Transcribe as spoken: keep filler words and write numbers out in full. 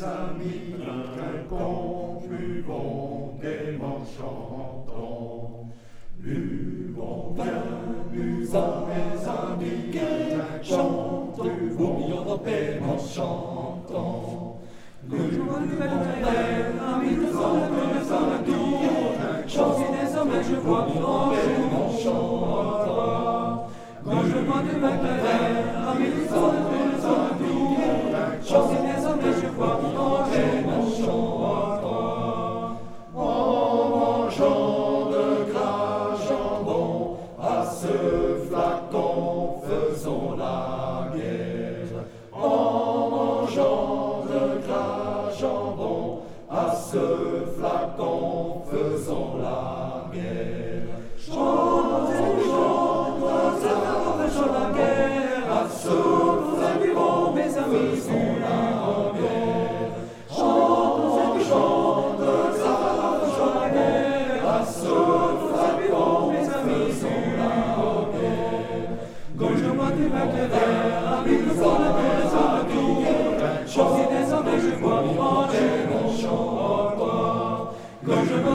amis, concluons gaiement chantant. Buvons bien, buvons mes amis, chantons, bouillons nos peines en chantant. Buvons mes amis, nous sommes mes amis, chantez désormais, je vois en chantant. Quand je vois du Maclaren, amis, nous sommes mes amis, chantez désormais, je vois en chantant. En mangeant de gras jambon, à ce flacon faisons la guerre. En mangeant de gras jambon, à ce flacon faisons la guerre. Chantons, chantons, faisons la guerre, à ce flacon, mes amis, sont la guerre. Chantons, chantons, faisons la guerre, à ce flacon, mes amis, sont la guerre. Gauche-moi du Maclaren, amis, nous sommes mes amis, chantez désormais, je vois en chantant. Quand je vois